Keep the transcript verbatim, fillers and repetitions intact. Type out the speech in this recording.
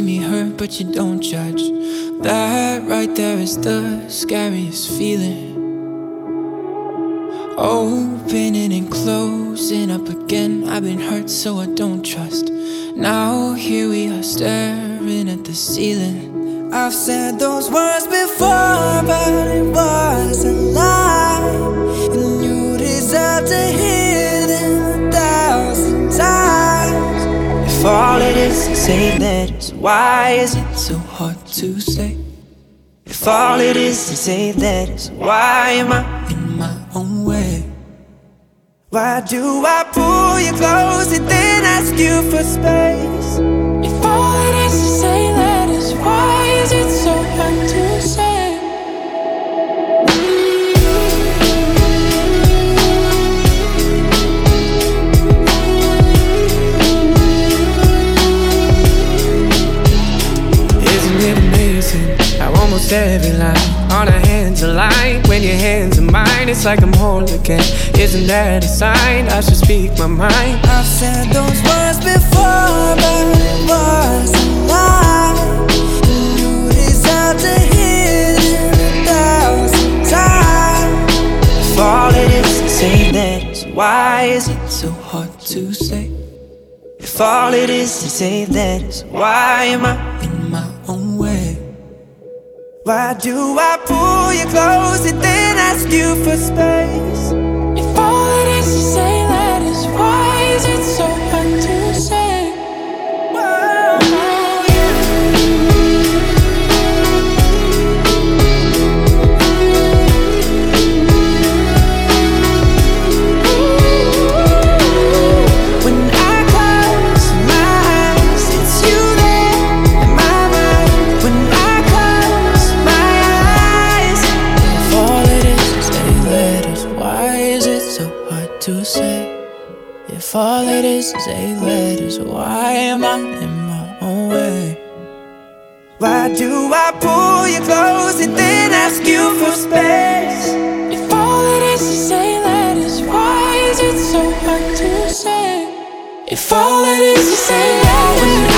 me hurt, but you don't judge. That right there is the scariest feeling. Opening and closing up again. I've been hurt, so I don't trust. Now here we are staring at the ceiling. I've said those words before, but it was a lie, and you deserve to hear them a thousand times. If all it is is eight letters, why is it so hard to say? If all it is is eight letters, why am I in my own way? Why do I pull you close and then ask you for space? If all it is is eight letters, why is it so hard to say? Isn't it amazing how almost every line on our hands align? When your hands are mine, it's like I'm whole again. Isn't that a sign I should speak my mind? I've said those words before, but it was a lie, and you deserve to hear them a thousand times. If all it is is eight letters, why is it so hard to say? If all it is is eight letters, why am I in my own way? Why do I pull you close and then ask you for space? If all it is is eight letters, why is it so hard to say? Whoa, yeah. When I close my eyes, it's you there in my mind. When I close my eyes, if all it is is eight letters, why is it so hard to say? If all it is is eight letters, why am I in my own way? Why do I pull you close and then ask you for space? If all it is is eight letters, why is it so hard to say? If all it is is eight letters,